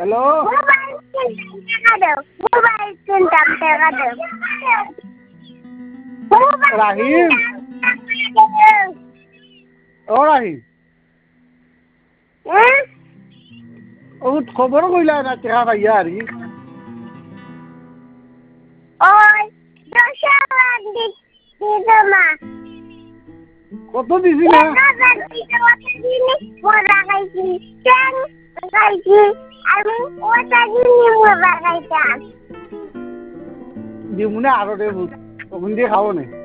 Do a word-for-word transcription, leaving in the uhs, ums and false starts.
hello রাহিম ও রাহিম ও খবর কইলা না টেকা পাইয়া আর কি কত দিছি না দিমুনে আরো দে বুঝ ওখান দিয়ে খাবো না